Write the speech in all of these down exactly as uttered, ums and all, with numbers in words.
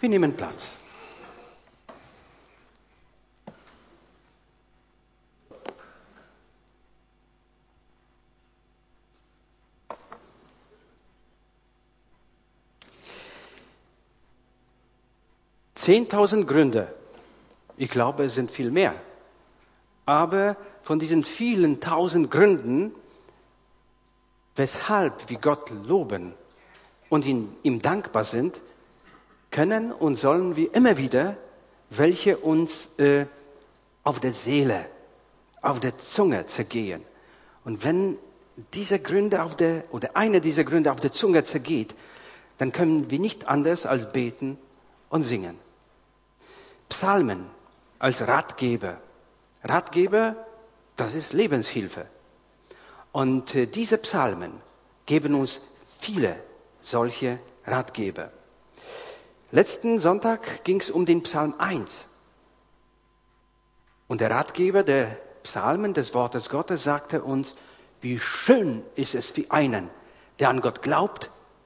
Wir nehmen Platz. Zehntausend Gründe. Ich glaube, es sind viel mehr. Aber von diesen vielen tausend Gründen, weshalb wir Gott loben und ihm, ihm dankbar sind, können und sollen wir immer wieder welche uns äh, auf der Seele, auf der Zunge zergehen. Und wenn diese Gründe auf der, oder eine dieser Gründe auf der Zunge zergeht, dann können wir nicht anders als beten und singen. Psalmen als Ratgeber. Ratgeber, das ist Lebenshilfe. Und äh, diese Psalmen geben uns viele solche Ratgeber. Letzten Sonntag ging es um den Psalm eins. Und der Ratgeber der Psalmen des Wortes Gottes sagte uns, wie schön ist es für einen, der an Gott glaubt,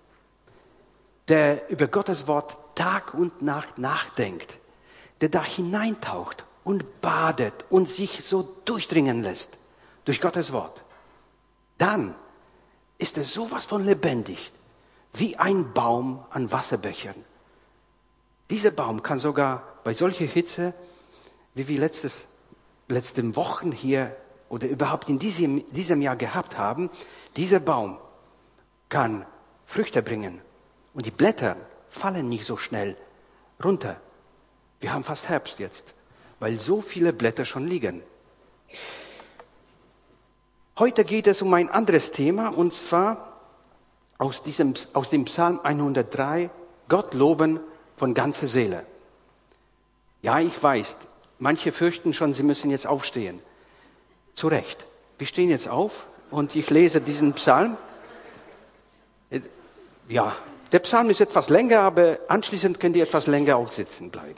der über Gottes Wort Tag und Nacht nachdenkt, der da hineintaucht und badet und sich so durchdringen lässt durch Gottes Wort. Dann ist es sowas von lebendig, wie ein Baum an Wasserbechern. Dieser Baum kann sogar bei solcher Hitze, wie wir letztes, letzte Wochen hier oder überhaupt in diesem, diesem Jahr gehabt haben, dieser Baum kann Früchte bringen und die Blätter fallen nicht so schnell runter. Wir haben fast Herbst jetzt, weil so viele Blätter schon liegen. Heute geht es um ein anderes Thema, und zwar aus, diesem, aus dem Psalm hundertdrei, Gott loben von ganzer Seele. Ja, ich weiß, manche fürchten schon, sie müssen jetzt aufstehen. Zu Recht. Wir stehen jetzt auf und ich lese diesen Psalm. Ja, der Psalm ist etwas länger, aber anschließend könnt ihr etwas länger auch sitzen bleiben.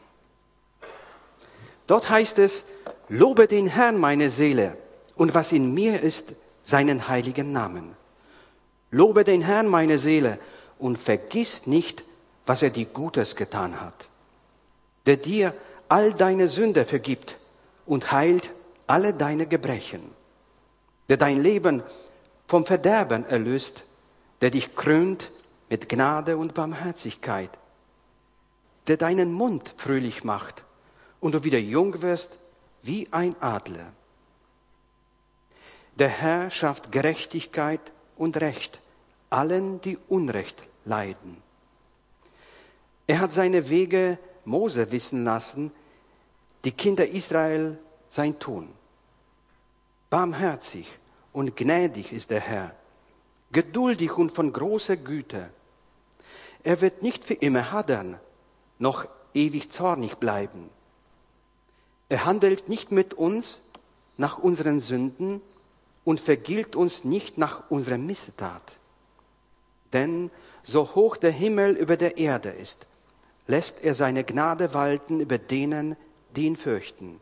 Dort heißt es, lobe den Herrn, meine Seele, und was in mir ist, seinen heiligen Namen. Lobe den Herrn, meine Seele, und vergiss nicht, was er dir Gutes getan hat. Der dir all deine Sünde vergibt und heilt alle deine Gebrechen. Der dein Leben vom Verderben erlöst, der dich krönt mit Gnade und Barmherzigkeit. Der deinen Mund fröhlich macht und du wieder jung wirst wie ein Adler. Der Herr schafft Gerechtigkeit und Recht allen, die Unrecht leiden. Er hat seine Wege Mose wissen lassen, die Kinder Israel sein Tun. Barmherzig und gnädig ist der Herr, geduldig und von großer Güte. Er wird nicht für immer hadern, noch ewig zornig bleiben. Er handelt nicht mit uns nach unseren Sünden und vergilt uns nicht nach unserer Missetat. Denn so hoch der Himmel über der Erde ist, lässt er seine Gnade walten über denen, die ihn fürchten.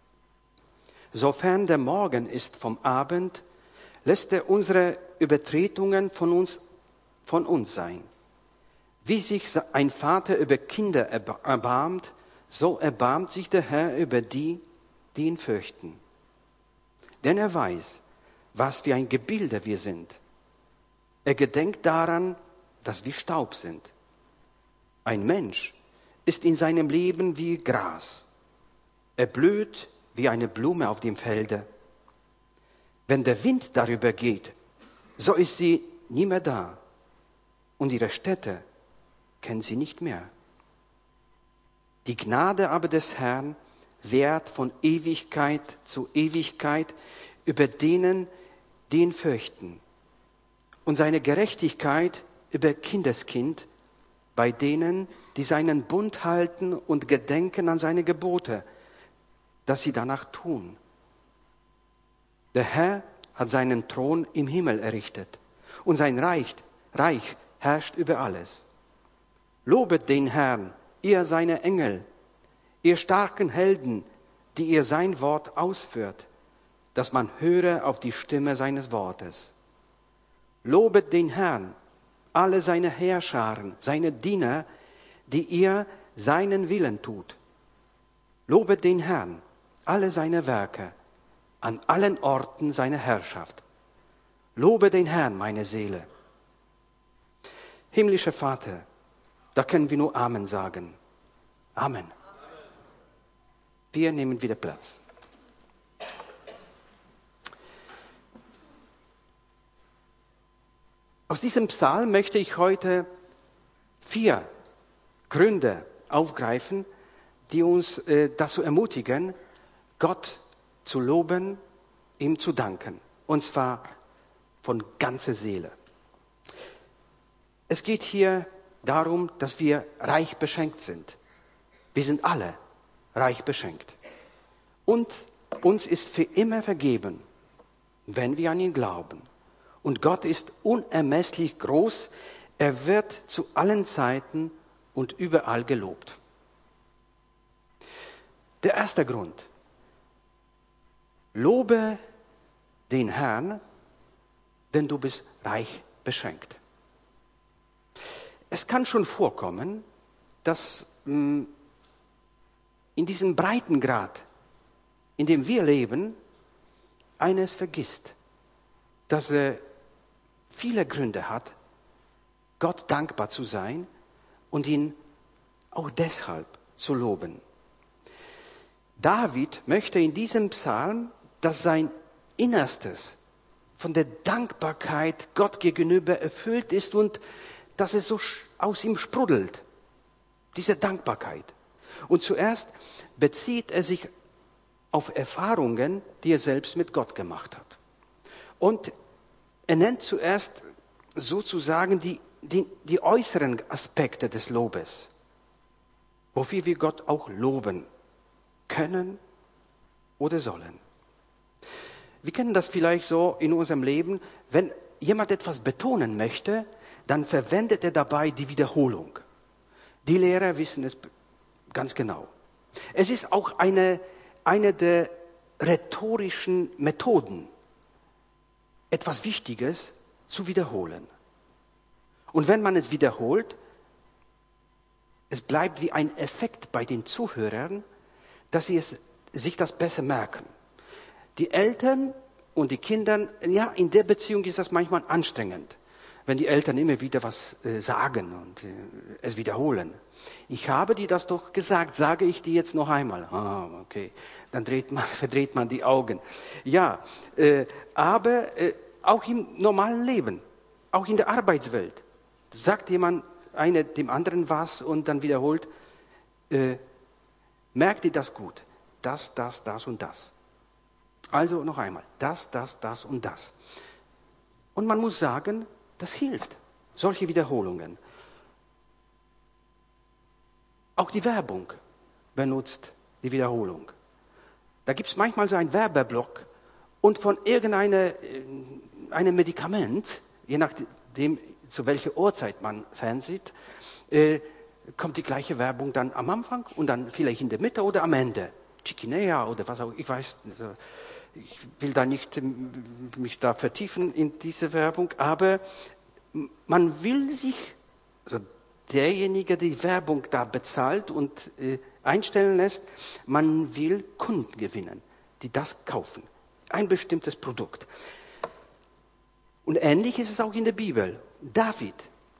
Sofern der Morgen ist vom Abend, lässt er unsere Übertretungen von uns, von uns sein. Wie sich ein Vater über Kinder erbarmt, so erbarmt sich der Herr über die, die ihn fürchten. Denn er weiß, was für ein Gebilde wir sind. Er gedenkt daran, dass wir Staub sind. Ein Mensch ist in seinem Leben wie Gras. Er blüht wie eine Blume auf dem Felde. Wenn der Wind darüber geht, so ist sie nie mehr da. Und ihre Stätte kennt sie nicht mehr. Die Gnade aber des Herrn währt von Ewigkeit zu Ewigkeit über denen, die ihn fürchten. Und seine Gerechtigkeit über Kindeskind bei denen, die seinen Bund halten und gedenken an seine Gebote, dass sie danach tun. Der Herr hat seinen Thron im Himmel errichtet und sein Reich, Reich herrscht über alles. Lobet den Herrn, ihr seine Engel, ihr starken Helden, die ihr sein Wort ausführt, dass man höre auf die Stimme seines Wortes. Lobet den Herrn, alle seine Heerscharen, seine Diener, die ihr seinen Willen tut. Lobet den Herrn, alle seine Werke, an allen Orten seiner Herrschaft. Lobe den Herrn, meine Seele. Himmlischer Vater, da können wir nur Amen sagen. Amen. Wir nehmen wieder Platz. Aus diesem Psalm möchte ich heute vier Gründe aufgreifen, die uns äh, dazu ermutigen, Gott zu loben, ihm zu danken. Und zwar von ganzer Seele. Es geht hier darum, dass wir reich beschenkt sind. Wir sind alle reich beschenkt. Und uns ist für immer vergeben, wenn wir an ihn glauben. Und Gott ist unermesslich groß. Er wird zu allen Zeiten und überall gelobt. Der erste Grund. Lobe den Herrn, denn du bist reich beschenkt. Es kann schon vorkommen, dass mh, in diesem Breitengrad, in dem wir leben, eines vergisst, dass er viele Gründe hat, Gott dankbar zu sein und ihn auch deshalb zu loben. David möchte in diesem Psalm, dass sein Innerstes von der Dankbarkeit Gott gegenüber erfüllt ist und dass es so aus ihm sprudelt, diese Dankbarkeit. Und zuerst bezieht er sich auf Erfahrungen, die er selbst mit Gott gemacht hat. Und er nennt zuerst sozusagen die, die, die äußeren Aspekte des Lobes, wofür wir Gott auch loben können oder sollen. Wir kennen das vielleicht so in unserem Leben, wenn jemand etwas betonen möchte, dann verwendet er dabei die Wiederholung. Die Lehrer wissen es ganz genau. Es ist auch eine, eine der rhetorischen Methoden, etwas Wichtiges zu wiederholen. Und wenn man es wiederholt, es bleibt wie ein Effekt bei den Zuhörern, dass sie es, sich das besser merken. Die Eltern und die Kinder, ja, in der Beziehung ist das manchmal anstrengend, wenn die Eltern immer wieder was äh, sagen und äh, es wiederholen. Ich habe dir das doch gesagt, sage ich dir jetzt noch einmal. Ah, okay. Dann dreht man, verdreht man die Augen. Ja, äh, aber äh, auch im normalen Leben, auch in der Arbeitswelt, sagt jemand einer dem anderen was und dann wiederholt, äh, merkt ihr das gut? Das, das, das und das. Also noch einmal, das, das, das und das. Und man muss sagen, das hilft, solche Wiederholungen. Auch die Werbung benutzt die Wiederholung. Da gibt es manchmal so einen Werbeblock und von irgendeinem einem Medikament, je nachdem, zu welcher Uhrzeit man fernsieht, äh, kommt die gleiche Werbung dann am Anfang und dann vielleicht in der Mitte oder am Ende. Chikinea oder was auch, ich weiß, also ich will da nicht mich da vertiefen in diese Werbung, aber man will sich, also derjenige, der die Werbung da bezahlt und äh, einstellen lässt, man will Kunden gewinnen, die das kaufen. Ein bestimmtes Produkt. Und ähnlich ist es auch in der Bibel. David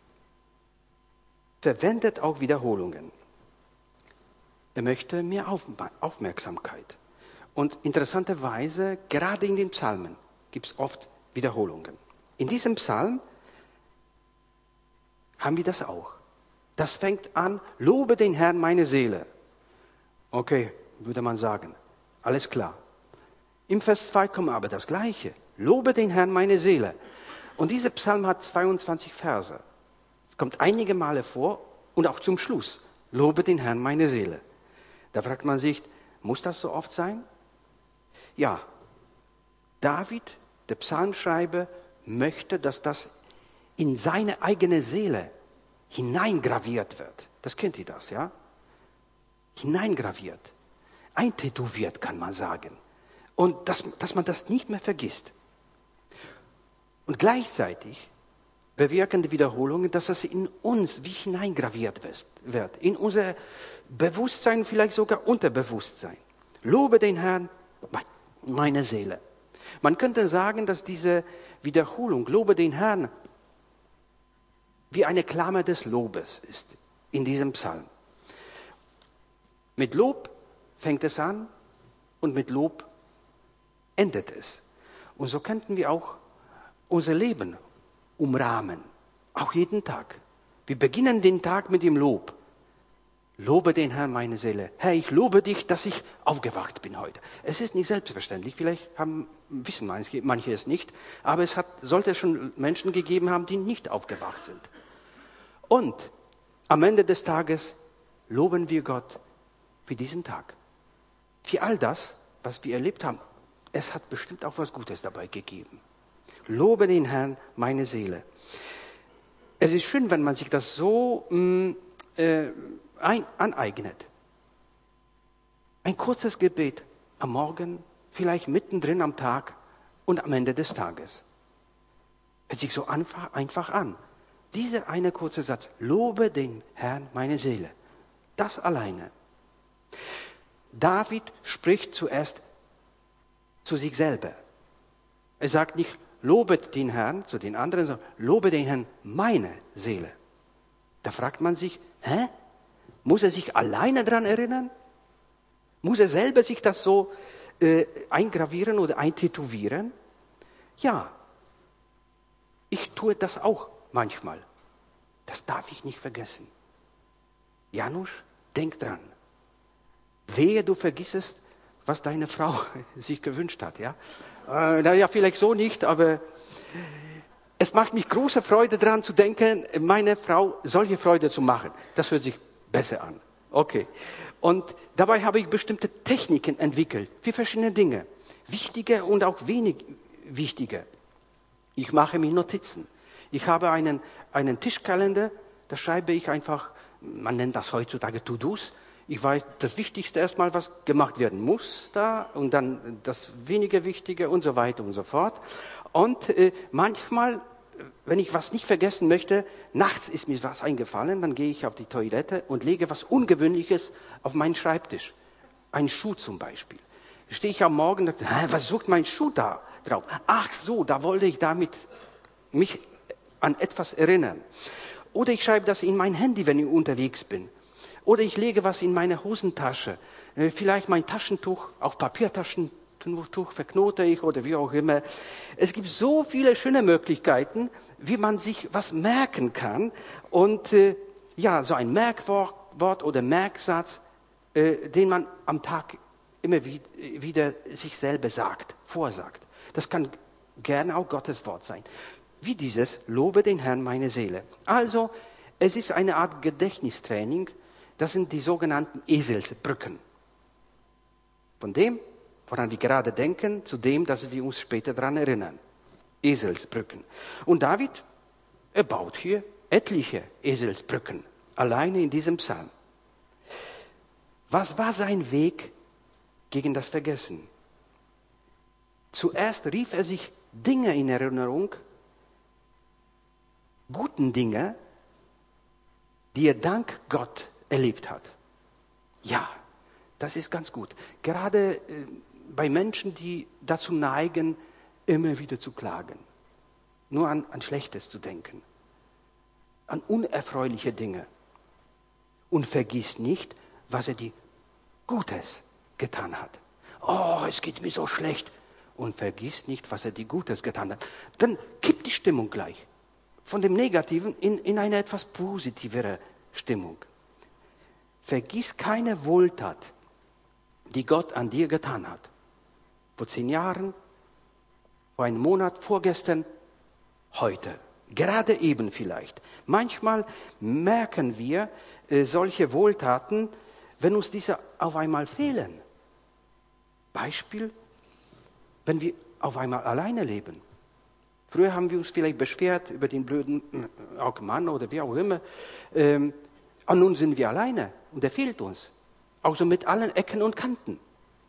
verwendet auch Wiederholungen. Er möchte mehr Aufmerksamkeit. Und interessanterweise, gerade in den Psalmen gibt es oft Wiederholungen. In diesem Psalm haben wir das auch. Das fängt an, lobe den Herrn meine Seele. Okay, würde man sagen, alles klar. Im Vers zwei kommt aber das Gleiche. Lobe den Herrn meine Seele. Und dieser Psalm hat zweiundzwanzig Verse. Es kommt einige Male vor und auch zum Schluss. Lobe den Herrn meine Seele. Da fragt man sich, muss das so oft sein? Ja, David, der Psalmschreiber, möchte, dass das in seine eigene Seele hineingraviert wird. Das kennt ihr das, ja? Hineingraviert. Eintätowiert, kann man sagen. Und dass, dass man das nicht mehr vergisst. Und gleichzeitig bewirken die Wiederholungen, dass es in uns wie hineingraviert wird, in unser Bewusstsein, vielleicht sogar Unterbewusstsein. Lobe den Herrn, meine Seele. Man könnte sagen, dass diese Wiederholung, lobe den Herrn, wie eine Klammer des Lobes ist in diesem Psalm. Mit Lob fängt es an und mit Lob endet es. Und so könnten wir auch unser Leben umrahmen, auch jeden Tag. Wir beginnen den Tag mit dem Lob. Lobe den Herrn, meine Seele. Herr, ich lobe dich, dass ich aufgewacht bin heute. Es ist nicht selbstverständlich, vielleicht haben, wissen manche, manche es nicht, aber es hat, sollte schon Menschen gegeben haben, die nicht aufgewacht sind. Und am Ende des Tages loben wir Gott für diesen Tag. Für all das, was wir erlebt haben. Es hat bestimmt auch was Gutes dabei gegeben. Lobe den Herrn, meine Seele. Es ist schön, wenn man sich das so mh, äh, ein, aneignet. Ein kurzes Gebet am Morgen, vielleicht mittendrin am Tag und am Ende des Tages. Hört sich so einfach, einfach an. Dieser eine kurze Satz, lobe den Herrn, meine Seele. Das alleine. David spricht zuerst zu sich selber. Er sagt nicht, lobet den Herrn zu den anderen, sondern lobe den Herrn, meine Seele. Da fragt man sich, hä? Muss er sich alleine daran erinnern? Muss er selber sich das so äh, eingravieren oder eintätowieren? Ja, ich tue das auch manchmal. Das darf ich nicht vergessen. Janusz, denk dran. Wehe, du vergissest, was deine Frau sich gewünscht hat. Ja, äh, naja, vielleicht so nicht, aber es macht mich große Freude daran zu denken, meine Frau solche Freude zu machen. Das hört sich besser an. Okay. Und dabei habe ich bestimmte Techniken entwickelt für verschiedene Dinge. Wichtige und auch wenig wichtige. Ich mache mir Notizen. Ich habe einen, einen Tischkalender, da schreibe ich einfach, man nennt das heutzutage To-Dos. Ich weiß das Wichtigste erstmal, was gemacht werden muss da und dann das weniger Wichtige und so weiter und so fort. Und äh, manchmal, wenn ich was nicht vergessen möchte, nachts ist mir was eingefallen, dann gehe ich auf die Toilette und lege was Ungewöhnliches auf meinen Schreibtisch. Ein Schuh zum Beispiel. Stehe ich am Morgen und denke, was sucht mein Schuh da drauf? Ach so, da wollte ich damit mich an etwas erinnern. Oder ich schreibe das in mein Handy, wenn ich unterwegs bin. Oder ich lege was in meine Hosentasche. Vielleicht mein Taschentuch, auch Papiertaschentuch verknote ich oder wie auch immer. Es gibt so viele schöne Möglichkeiten, wie man sich was merken kann. Und äh, ja, so ein Merkwort Wort oder Merksatz, äh, den man am Tag immer wieder, wieder sich selber sagt, vorsagt. Das kann gerne auch Gottes Wort sein. Wie dieses, lobe den Herrn, meine Seele. Also, es ist eine Art Gedächtnistraining. Das sind die sogenannten Eselsbrücken. Von dem, woran wir gerade denken, zu dem, dass wir uns später daran erinnern. Eselsbrücken. Und David, er baut hier etliche Eselsbrücken, alleine in diesem Psalm. Was war sein Weg gegen das Vergessen? Zuerst rief er sich Dinge in Erinnerung, guten Dinge, die er dank Gott erlebt hat. Ja, das ist ganz gut. Gerade äh, bei Menschen, die dazu neigen, immer wieder zu klagen. Nur an, an Schlechtes zu denken. An unerfreuliche Dinge. Und vergiss nicht, was er dir Gutes getan hat. Oh, es geht mir so schlecht. Und vergiss nicht, was er dir Gutes getan hat. Dann kippt die Stimmung gleich. Von dem Negativen in, in eine etwas positivere Stimmung. Vergiss keine Wohltat, die Gott an dir getan hat. Vor zehn Jahren, vor einem Monat, vorgestern, heute. Gerade eben vielleicht. Manchmal merken wir äh, solche Wohltaten, wenn uns diese auf einmal fehlen. Beispiel, wenn wir auf einmal alleine leben. Früher haben wir uns vielleicht beschwert über den blöden äh, Mann oder wie auch immer. Ähm, und nun sind wir alleine und er fehlt uns. Auch so mit allen Ecken und Kanten.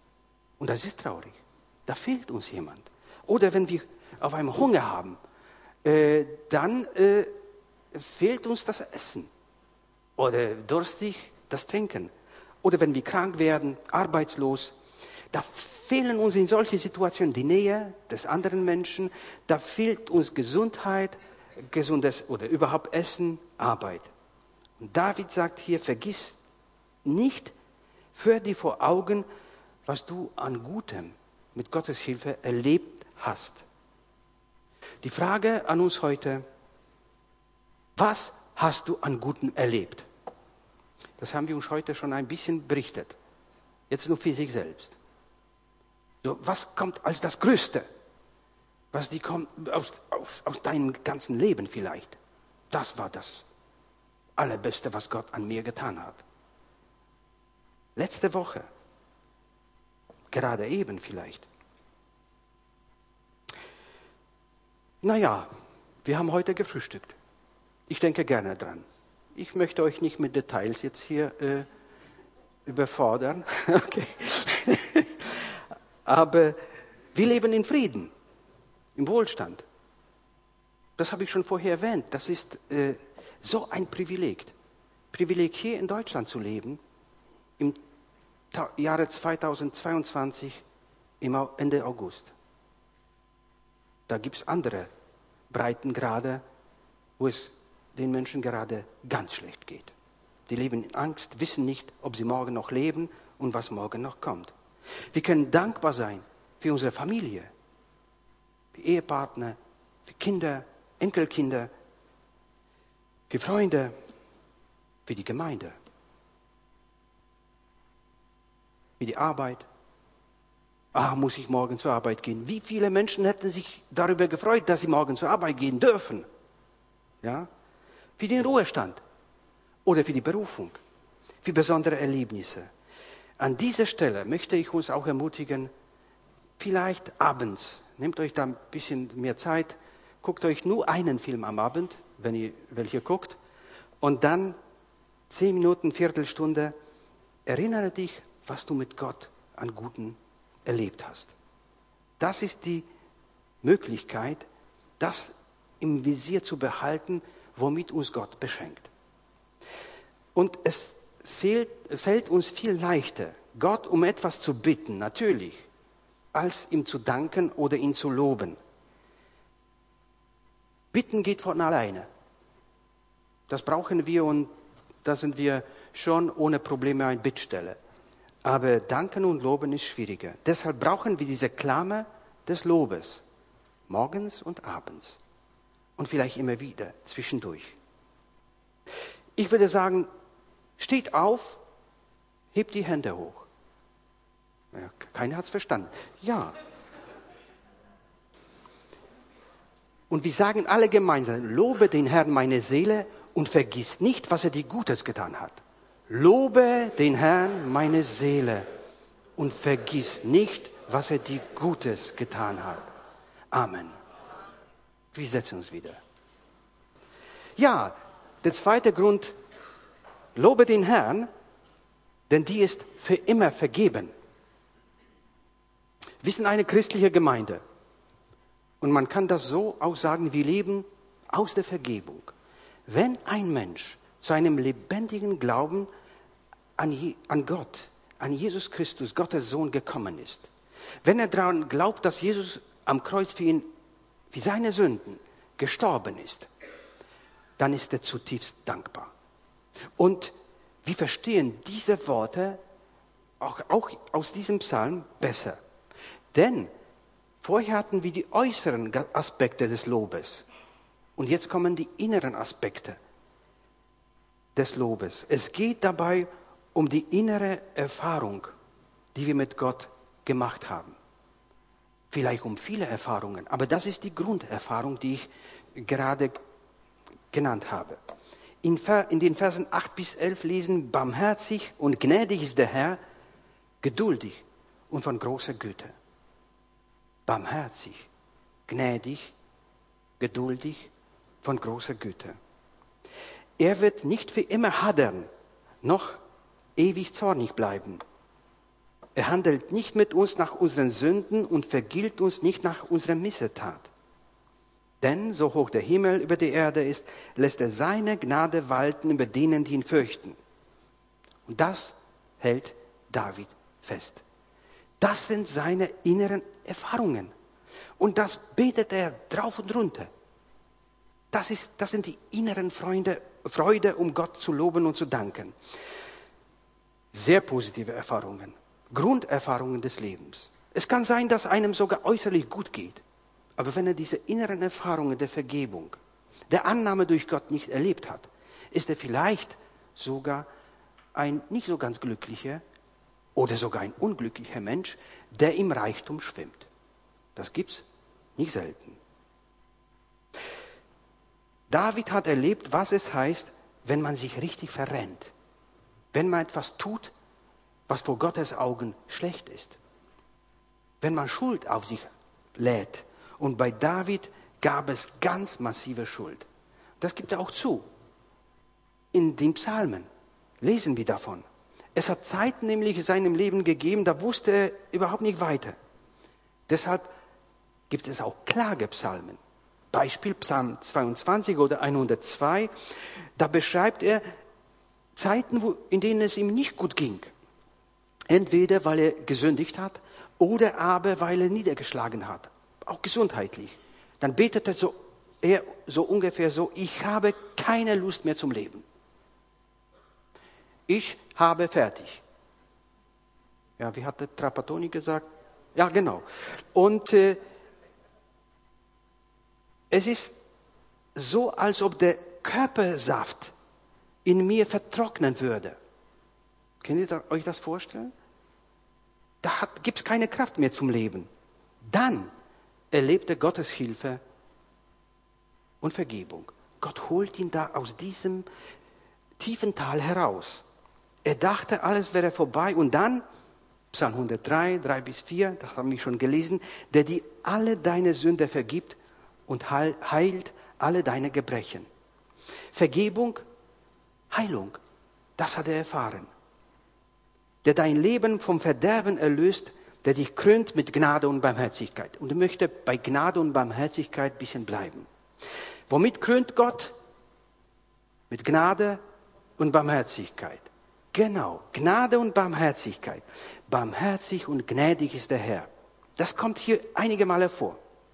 Und das ist traurig. Da fehlt uns jemand. Oder wenn wir auf einmal Hunger haben. äh, dann äh, fehlt uns das Essen. Oder durstig das Trinken. Oder wenn wir krank werden, arbeitslos. Da fehlen uns in solchen Situationen die Nähe des anderen Menschen. Da fehlt uns Gesundheit, gesundes oder überhaupt Essen, Arbeit. Und David sagt hier, vergiss nicht, führ dir vor Augen, was du an Gutem mit Gottes Hilfe erlebt hast. Die Frage an uns heute, was hast du an Gutem erlebt? Das haben wir uns heute schon ein bisschen berichtet. Jetzt nur für sich selbst. So, was kommt als das Größte? Was die kommt aus, aus, aus deinem ganzen Leben vielleicht? Das war das Allerbeste, was Gott an mir getan hat. Letzte Woche. Gerade eben vielleicht. Naja, wir haben heute gefrühstückt. Ich denke gerne dran. Ich möchte euch nicht mit Details jetzt hier äh, überfordern. Okay. Aber wir leben in Frieden, im Wohlstand. Das habe ich schon vorher erwähnt. Das ist äh, so ein Privileg. Privileg, hier in Deutschland zu leben, im Ta- Jahre zweitausendzweiundzwanzig, im Au- Ende August. Da gibt es andere Breitengrade, wo es den Menschen gerade ganz schlecht geht. Die leben in Angst, wissen nicht, ob sie morgen noch leben und was morgen noch kommt. Wir können dankbar sein für unsere Familie, für Ehepartner, für Kinder, Enkelkinder, für Freunde, für die Gemeinde, für die Arbeit. Ah, muss ich morgen zur Arbeit gehen? Wie viele Menschen hätten sich darüber gefreut, dass sie morgen zur Arbeit gehen dürfen? Ja? Für den Ruhestand oder für die Berufung, für besondere Erlebnisse. An dieser Stelle möchte ich uns auch ermutigen, vielleicht abends, nehmt euch da ein bisschen mehr Zeit, guckt euch nur einen Film am Abend, wenn ihr welche guckt, und dann zehn Minuten, Viertelstunde, erinnere dich, was du mit Gott an Guten erlebt hast. Das ist die Möglichkeit, das im Visier zu behalten, womit uns Gott beschenkt. Und es fehlt, fällt uns viel leichter, Gott um etwas zu bitten, natürlich, als ihm zu danken oder ihn zu loben. Bitten geht von alleine. Das brauchen wir und da sind wir schon ohne Probleme eine Bittstelle. Aber danken und loben ist schwieriger. Deshalb brauchen wir diese Klammer des Lobes, morgens und abends und vielleicht immer wieder zwischendurch. Ich würde sagen, steht auf, hebt die Hände hoch. Ja, keiner hat es verstanden. Ja. Und wir sagen alle gemeinsam, lobe den Herrn meine Seele und vergiss nicht, was er dir Gutes getan hat. Lobe den Herrn meine Seele und vergiss nicht, was er dir Gutes getan hat. Amen. Wir setzen uns wieder. Ja, der zweite Grund, lobe den Herrn, denn die ist für immer vergeben. Wir sind eine christliche Gemeinde. Und man kann das so auch sagen, wir leben aus der Vergebung. Wenn ein Mensch zu einem lebendigen Glauben an, Je- an Gott, an Jesus Christus, Gottes Sohn, gekommen ist, wenn er daran glaubt, dass Jesus am Kreuz für ihn, für seine Sünden gestorben ist, dann ist er zutiefst dankbar. Und wir verstehen diese Worte auch, auch aus diesem Psalm besser. Denn vorher hatten wir die äußeren Aspekte des Lobes. Und jetzt kommen die inneren Aspekte des Lobes. Es geht dabei um die innere Erfahrung, die wir mit Gott gemacht haben. Vielleicht um viele Erfahrungen, aber das ist die Grunderfahrung, die ich gerade genannt habe. In, in den Versen acht bis elf lesen, barmherzig und gnädig ist der Herr, geduldig und von großer Güte. Barmherzig, gnädig, geduldig, von großer Güte. Er wird nicht für immer hadern, noch ewig zornig bleiben. Er handelt nicht mit uns nach unseren Sünden und vergilt uns nicht nach unserer Missetat. Denn so hoch der Himmel über die Erde ist, lässt er seine Gnade walten über denen, die ihn fürchten. Und das hält David fest. Das sind seine inneren Erfahrungen. Und das betet er drauf und runter. Das, ist, das sind die inneren Freunde, Freude, um Gott zu loben und zu danken. Sehr positive Erfahrungen, Grunderfahrungen des Lebens. Es kann sein, dass einem sogar äußerlich gut geht. Aber wenn er diese inneren Erfahrungen der Vergebung, der Annahme durch Gott nicht erlebt hat, ist er vielleicht sogar ein nicht so ganz glücklicher oder sogar ein unglücklicher Mensch, der im Reichtum schwimmt. Das gibt's nicht selten. David hat erlebt, was es heißt, wenn man sich richtig verrennt. Wenn man etwas tut, was vor Gottes Augen schlecht ist. Wenn man Schuld auf sich lädt. Und bei David gab es ganz massive Schuld. Das gibt er auch zu. In den Psalmen lesen wir davon. Es hat Zeiten nämlich in seinem Leben gegeben, da wusste er überhaupt nicht weiter. Deshalb gibt es auch Klagepsalmen. Beispiel Psalm zweiundzwanzig oder hundertzwei. Da beschreibt er Zeiten, wo, in denen es ihm nicht gut ging. Entweder weil er gesündigt hat oder aber weil er niedergeschlagen hat. Auch gesundheitlich. Dann betet er so, er so ungefähr so, ich habe keine Lust mehr zum Leben. Ich habe fertig. Ja, wie hat der Trapattoni gesagt? Ja, genau. Und äh, es ist so, als ob der Körpersaft in mir vertrocknen würde. Könnt ihr euch das vorstellen? Da gibt es keine Kraft mehr zum Leben. Dann erlebt er Gottes Hilfe und Vergebung. Gott holt ihn da aus diesem tiefen Tal heraus. Er dachte, alles wäre vorbei und dann, Psalm hundertdrei, drei bis vier, das haben wir schon gelesen, der dir alle deine Sünde vergibt und heilt alle deine Gebrechen. Vergebung, Heilung, das hat er erfahren. Der dein Leben vom Verderben erlöst, der dich krönt mit Gnade und Barmherzigkeit. Und ich möchte bei Gnade und Barmherzigkeit ein bisschen bleiben. Womit krönt Gott? Mit Gnade und Barmherzigkeit. Genau, Gnade und Barmherzigkeit. Barmherzig und gnädig ist der Herr. Das kommt hier einige Male vor.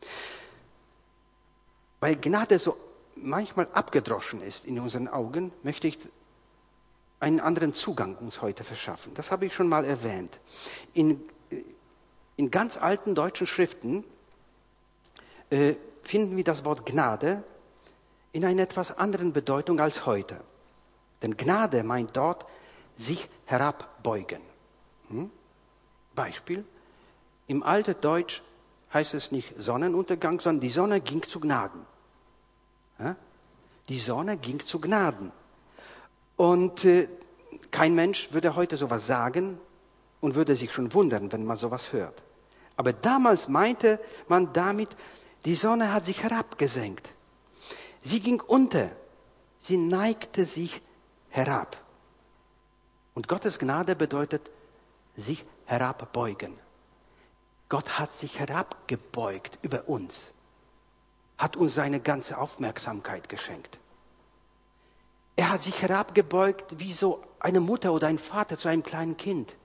Weil Gnade so manchmal abgedroschen ist in unseren Augen, möchte ich einen anderen Zugang uns heute verschaffen. Das habe ich schon mal erwähnt. In, in ganz alten deutschen Schriften äh, finden wir das Wort Gnade in einer etwas anderen Bedeutung als heute. Denn Gnade meint dort sich herabbeugen. Hm? Beispiel, im alten Deutsch heißt es nicht Sonnenuntergang, sondern die Sonne ging zu Gnaden. Ja? Die Sonne ging zu Gnaden. Und äh, kein Mensch würde heute sowas sagen und würde sich schon wundern, wenn man sowas hört. Aber damals meinte man damit, die Sonne hat sich herabgesenkt. Sie ging unter. Sie neigte sich herab. Und Gottes Gnade bedeutet sich herabbeugen. Gott hat sich herabgebeugt über uns, hat uns seine ganze Aufmerksamkeit geschenkt. Er hat sich herabgebeugt wie so eine Mutter oder ein Vater zu einem kleinen Kind.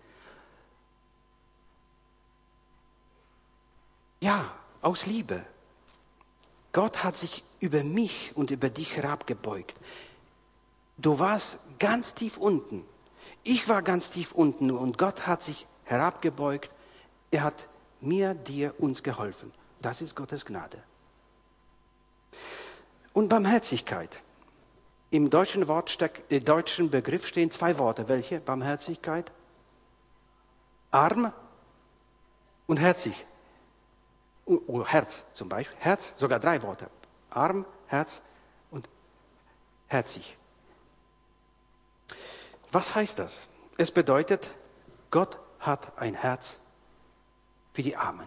Ja, aus Liebe. Gott hat sich über mich und über dich herabgebeugt. Du warst ganz tief unten. Ich war ganz tief unten und Gott hat sich herabgebeugt. Er hat mir, dir, uns geholfen. Das ist Gottes Gnade. Und Barmherzigkeit. Im deutschen, Wortsteck, äh, deutschen Begriff stehen zwei Worte. Welche? Barmherzigkeit? Arm und herzig. Oh, Herz zum Beispiel. Herz, sogar drei Worte. Arm, Herz und herzig. Was heißt das? Es bedeutet, Gott hat ein Herz für die Armen.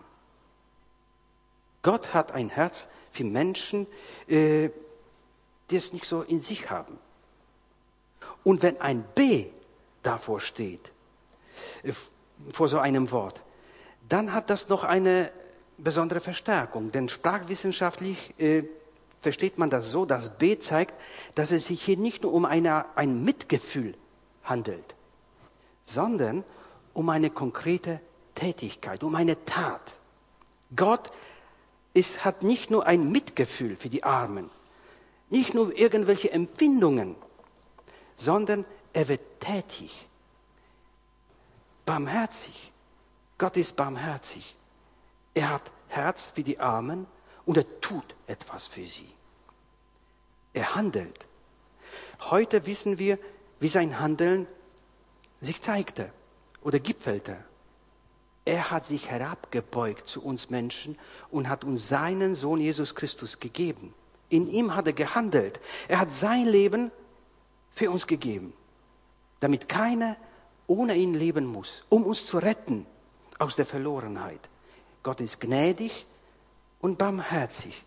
Gott hat ein Herz für Menschen, äh, die es nicht so in sich haben. Und wenn ein B davor steht, äh, vor so einem Wort, dann hat das noch eine besondere Verstärkung. Denn sprachwissenschaftlich äh, versteht man das so, dass B zeigt, dass es sich hier nicht nur um eine, ein Mitgefühl handelt, sondern um eine konkrete Tätigkeit, um eine Tat. Gott ist, hat nicht nur ein Mitgefühl für die Armen, nicht nur irgendwelche Empfindungen, sondern er wird tätig, barmherzig. Gott ist barmherzig. Er hat Herz für die Armen und er tut etwas für sie. Er handelt. Heute wissen wir, wie sein Handeln sich zeigte oder gipfelte. Er hat sich herabgebeugt zu uns Menschen und hat uns seinen Sohn Jesus Christus gegeben. In ihm hat er gehandelt. Er hat sein Leben für uns gegeben, damit keiner ohne ihn leben muss, um uns zu retten aus der Verlorenheit. Gott ist gnädig und barmherzig.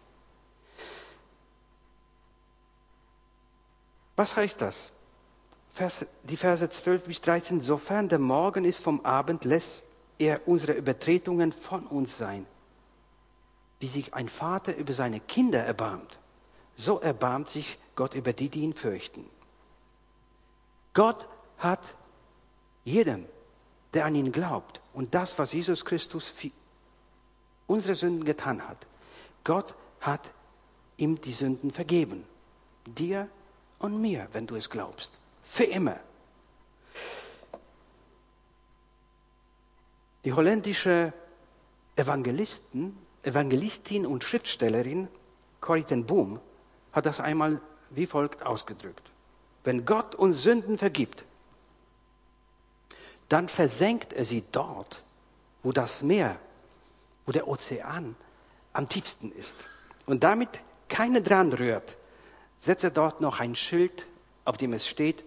Was heißt das? Vers, die Verse zwölf bis dreizehn. Sofern der Morgen ist vom Abend, lässt er unsere Übertretungen von uns sein. Wie sich ein Vater über seine Kinder erbarmt, so erbarmt sich Gott über die, die ihn fürchten. Gott hat jedem, der an ihn glaubt und das, was Jesus Christus für unsere Sünden getan hat, Gott hat ihm die Sünden vergeben. Dir und mir, wenn du es glaubst. Für immer. Die holländische Evangelisten, Evangelistin und Schriftstellerin Corrie ten Boom hat das einmal wie folgt ausgedrückt. Wenn Gott uns Sünden vergibt, dann versenkt er sie dort, wo das Meer, wo der Ozean am tiefsten ist. Und damit keiner dran rührt, setzt er dort noch ein Schild, auf dem es steht,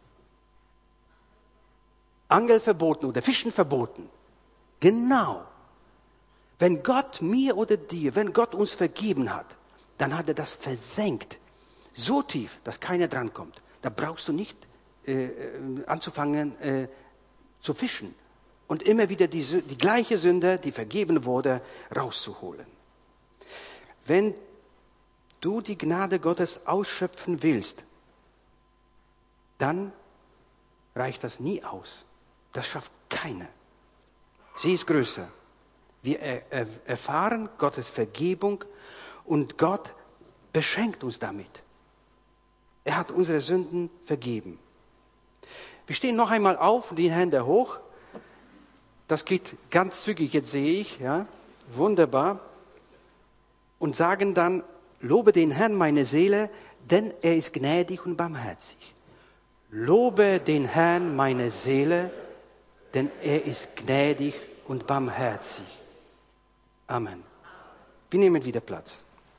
Angeln verboten oder Fischen verboten. Genau. Wenn Gott mir oder dir, wenn Gott uns vergeben hat, dann hat er das versenkt. So tief, dass keiner drankommt. Da brauchst du nicht äh, anzufangen äh, zu fischen. Und immer wieder die, die gleiche Sünde, die vergeben wurde, rauszuholen. Wenn du die Gnade Gottes ausschöpfen willst, dann reicht das nie aus. Das schafft keiner. Sie ist größer. Wir er, er, erfahren Gottes Vergebung und Gott beschenkt uns damit. Er hat unsere Sünden vergeben. Wir stehen noch einmal auf, die Hände hoch. Das geht ganz zügig, jetzt sehe ich, ja, wunderbar. Und sagen dann, lobe den Herrn meine Seele, denn er ist gnädig und barmherzig. Lobe den Herrn meine Seele, denn er ist gnädig und barmherzig. Amen. Wir nehmen wieder Platz.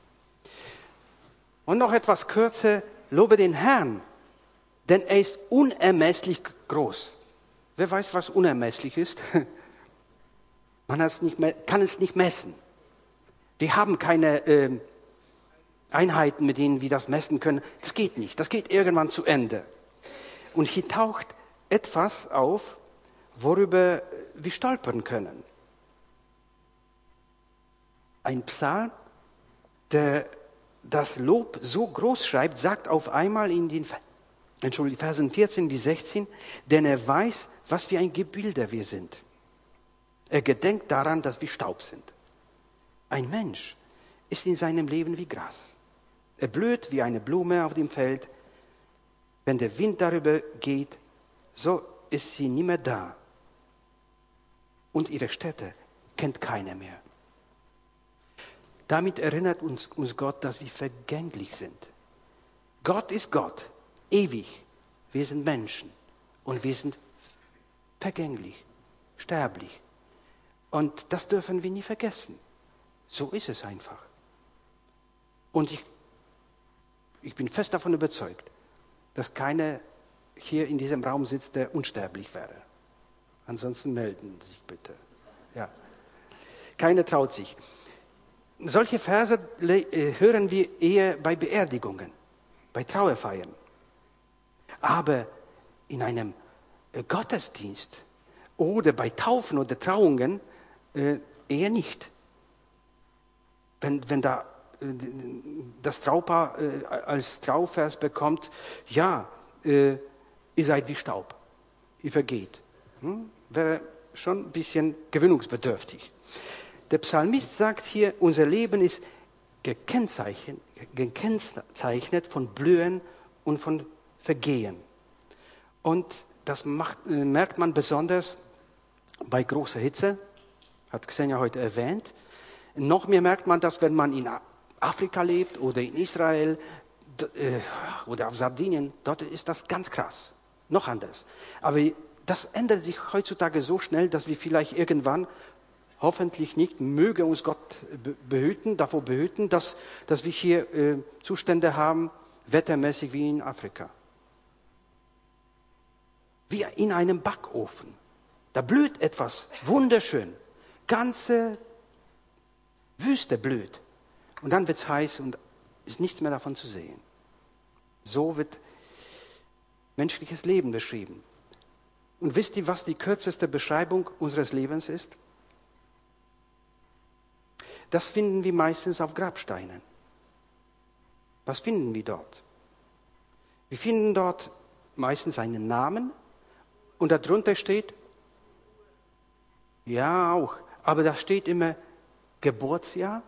Und noch etwas kürzer, lobe den Herrn, denn er ist unermesslich groß. Wer weiß, was unermesslich ist? Man hat es nicht, kann es nicht messen. Wir haben keine äh, Einheiten, mit denen wir das messen können. Das geht nicht. Das geht irgendwann zu Ende. Und hier taucht etwas auf, worüber wir stolpern können. Ein Psalm, der das Lob so groß schreibt, sagt auf einmal in den Entschuldigung, Versen vierzehn bis sechzehn, denn er weiß, was für ein Gebilde wir sind. Er gedenkt daran, dass wir Staub sind. Ein Mensch ist in seinem Leben wie Gras. Er blüht wie eine Blume auf dem Feld. Wenn der Wind darüber geht, so ist sie nie mehr da. Und ihre Stätte kennt keiner mehr. Damit erinnert uns, uns Gott, dass wir vergänglich sind. Gott ist Gott, ewig. Wir sind Menschen und wir sind vergänglich, sterblich. Und das dürfen wir nie vergessen. So ist es einfach. Und ich, ich bin fest davon überzeugt, dass keiner hier in diesem Raum sitzt, der unsterblich wäre. Ansonsten melden Sie sich bitte. Ja. Keiner traut sich. Solche Verse hören wir eher bei Beerdigungen, bei Trauerfeiern. Aber in einem Gottesdienst oder bei Taufen oder Trauungen äh, eher nicht. Wenn, wenn da das Traupaar als Trauvers bekommt, ja, ihr seid wie Staub, ihr vergeht. Hm? Wäre schon ein bisschen gewöhnungsbedürftig. Der Psalmist sagt hier, unser Leben ist gekennzeichnet, gekennzeichnet von Blühen und von Vergehen. Und das macht, äh, merkt man besonders bei großer Hitze, hat Xenia heute erwähnt. Noch mehr merkt man das, wenn man in Afrika lebt oder in Israel d- äh, oder auf Sardinien. Dort ist das ganz krass, noch anders. Aber das ändert sich heutzutage so schnell, dass wir vielleicht irgendwann, hoffentlich nicht, möge uns Gott behüten, davor behüten, dass, dass wir hier äh, Zustände haben, wettermäßig wie in Afrika. Wie in einem Backofen. Da blüht etwas wunderschön. Ganze Wüste blüht. Und dann wird es heiß und ist nichts mehr davon zu sehen. So wird menschliches Leben beschrieben. Und wisst ihr, was die kürzeste Beschreibung unseres Lebens ist? Das finden wir meistens auf Grabsteinen. Was finden wir dort? Wir finden dort meistens einen Namen und darunter steht, ja auch, aber da steht immer Geburtsjahr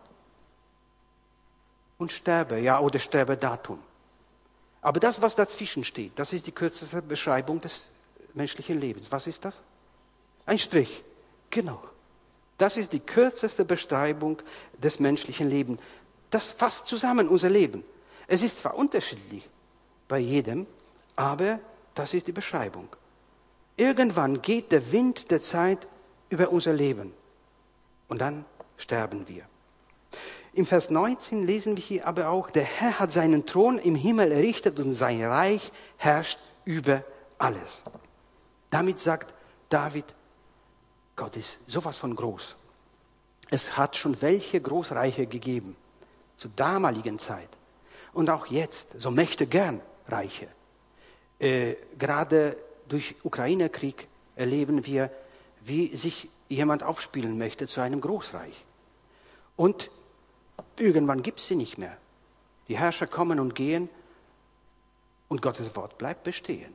und Sterbejahr oder Sterbedatum. Aber das, was dazwischen steht, das ist die kürzeste Beschreibung des menschlichen Lebens. Was ist das? Ein Strich. Genau. Das ist die kürzeste Beschreibung des menschlichen Lebens. Das fasst zusammen unser Leben. Es ist zwar unterschiedlich bei jedem, aber das ist die Beschreibung. Irgendwann geht der Wind der Zeit über unser Leben und dann sterben wir. Im Vers neunzehn lesen wir hier aber auch, der Herr hat seinen Thron im Himmel errichtet und sein Reich herrscht über alles. Damit sagt David, Gott ist sowas von groß. Es hat schon welche Großreiche gegeben, zur damaligen Zeit. Und auch jetzt, so möchte gern Reiche. Äh, gerade durch Ukraine-Krieg erleben wir, wie sich jemand aufspielen möchte zu einem Großreich. Und irgendwann gibt es sie nicht mehr. Die Herrscher kommen und gehen und Gottes Wort bleibt bestehen.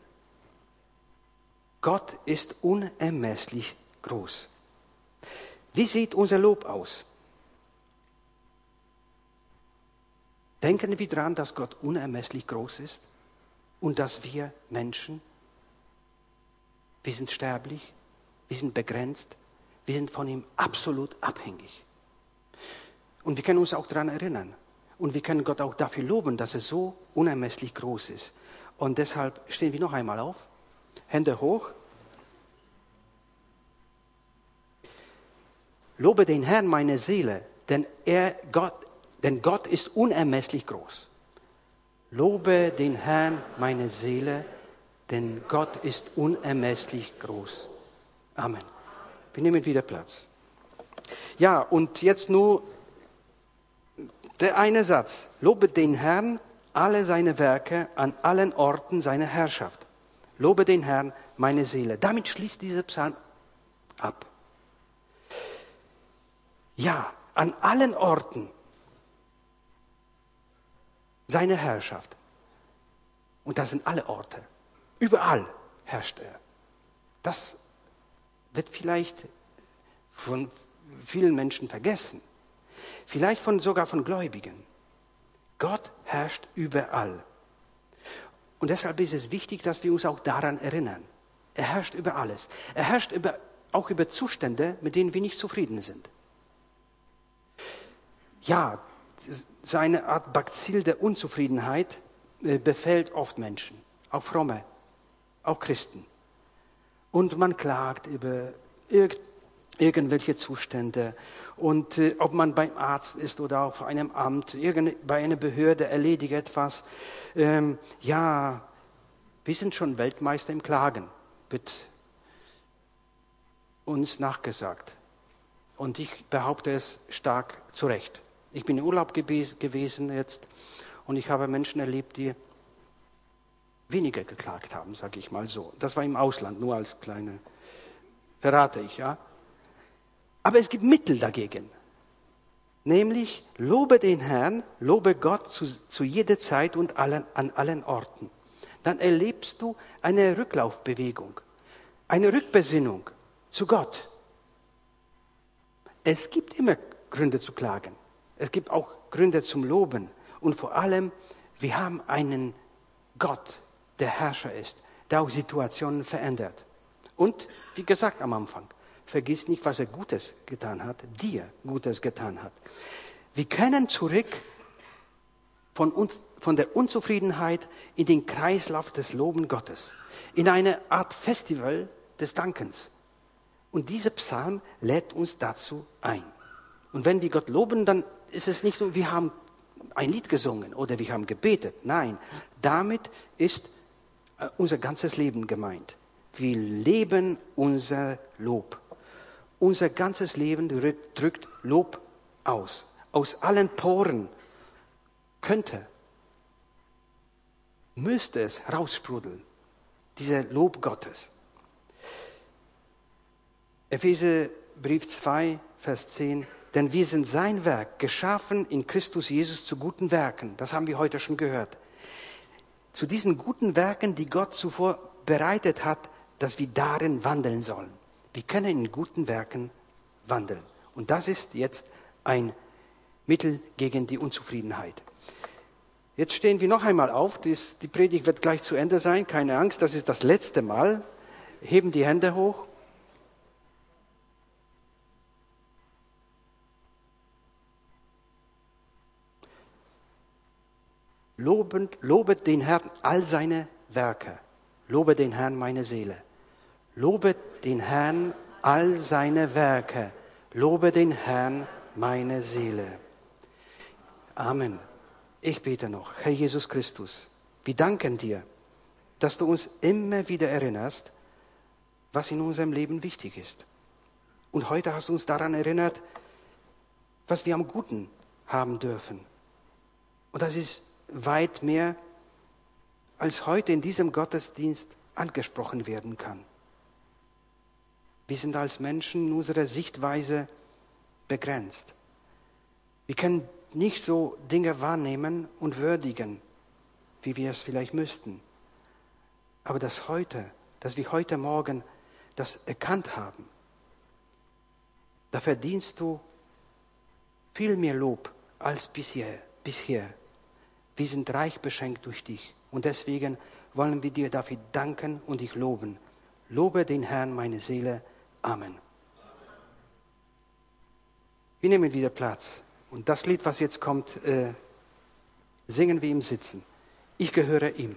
Gott ist unermesslich groß. Wie sieht unser Lob aus? Denken wir daran, dass Gott unermesslich groß ist und dass wir Menschen, wir sind sterblich, wir sind begrenzt, wir sind von ihm absolut abhängig. Und wir können uns auch daran erinnern. Und wir können Gott auch dafür loben, dass er so unermesslich groß ist. Und deshalb stehen wir noch einmal auf. Hände hoch. Lobe den Herrn, meine Seele, denn, er, Gott, denn Gott ist unermesslich groß. Lobe den Herrn, meine Seele, denn Gott ist unermesslich groß. Amen. Wir nehmen wieder Platz. Ja, und jetzt nur der eine Satz. Lobe den Herrn, alle seine Werke, an allen Orten seiner Herrschaft. Lobe den Herrn, meine Seele. Damit schließt dieser Psalm ab. Ja, an allen Orten seine Herrschaft. Und das sind alle Orte. Überall herrscht er. Das wird vielleicht von vielen Menschen vergessen. Vielleicht von, sogar von Gläubigen. Gott herrscht überall. Und deshalb ist es wichtig, dass wir uns auch daran erinnern. Er herrscht über alles. Er herrscht über, auch über Zustände, mit denen wir nicht zufrieden sind. Ja, seine Art Bakzil der Unzufriedenheit äh, befällt oft Menschen, auch Fromme, auch Christen. Und man klagt über irg- irgendwelche Zustände. Und äh, ob man beim Arzt ist oder auf einem Amt, irgend, bei einer Behörde erledigt etwas. Ähm, ja, wir sind schon Weltmeister im Klagen, wird uns nachgesagt. Und ich behaupte es stark zu Recht. Ich bin im Urlaub gewes- gewesen jetzt und ich habe Menschen erlebt, die weniger geklagt haben, sage ich mal so. Das war im Ausland, nur als kleine, verrate ich, ja. Aber es gibt Mittel dagegen. Nämlich, lobe den Herrn, lobe Gott zu, zu jeder Zeit und allen, an allen Orten. Dann erlebst du eine Rücklaufbewegung, eine Rückbesinnung zu Gott. Es gibt immer Gründe zu klagen. Es gibt auch Gründe zum Loben. Und vor allem, wir haben einen Gott, der Herrscher ist, der auch Situationen verändert. Und, wie gesagt am Anfang, vergiss nicht, was er Gutes getan hat, dir Gutes getan hat. Wir können zurück von, uns, von der Unzufriedenheit in den Kreislauf des Loben Gottes, in eine Art Festival des Dankens. Und dieser Psalm lädt uns dazu ein. Und wenn wir Gott loben, dann ist es nicht nur, wir haben ein Lied gesungen oder wir haben gebetet. Nein, damit ist unser ganzes Leben gemeint. Wir leben unser Lob. Unser ganzes Leben drückt Lob aus. Aus allen Poren könnte, müsste es raussprudeln, dieser Lob Gottes. Epheserbrief zwei, Vers zehn. Denn wir sind sein Werk, geschaffen in Christus Jesus zu guten Werken. Das haben wir heute schon gehört. Zu diesen guten Werken, die Gott zuvor bereitet hat, dass wir darin wandeln sollen. Wir können in guten Werken wandeln. Und das ist jetzt ein Mittel gegen die Unzufriedenheit. Jetzt stehen wir noch einmal auf. Die Predigt wird gleich zu Ende sein. Keine Angst, das ist das letzte Mal. Heben die Hände hoch. Lobend, lobet den Herrn all seine Werke. Lobe den Herrn meine Seele. Lobe den Herrn all seine Werke. Lobe den Herrn meine Seele. Amen. Ich bete noch. Herr Jesus Christus, wir danken dir, dass du uns immer wieder erinnerst, was in unserem Leben wichtig ist. Und heute hast du uns daran erinnert, was wir am Guten haben dürfen. Und das ist weit mehr, als heute in diesem Gottesdienst angesprochen werden kann. Wir sind als Menschen in unserer Sichtweise begrenzt. Wir können nicht so Dinge wahrnehmen und würdigen, wie wir es vielleicht müssten. Aber das heute, dass wir heute Morgen das erkannt haben, da verdienst du viel mehr Lob als bisher. bisher. Wir sind reich beschenkt durch dich. Und deswegen wollen wir dir dafür danken und dich loben. Lobe den Herrn, meine Seele. Amen. Wir nehmen wieder Platz. Und das Lied, was jetzt kommt, äh, singen wir im Sitzen. Ich gehöre ihm.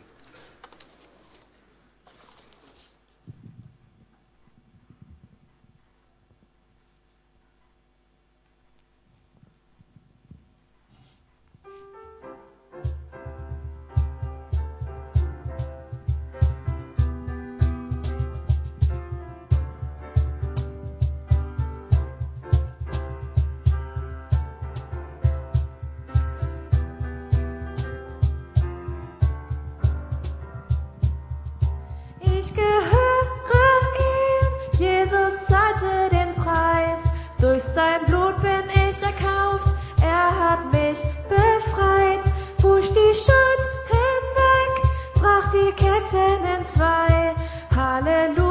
Ich gehöre ihm, Jesus zahlte den Preis, durch sein Blut bin ich erkauft, er hat mich befreit, wusch die Schuld hinweg, brach die Ketten entzwei, Halleluja.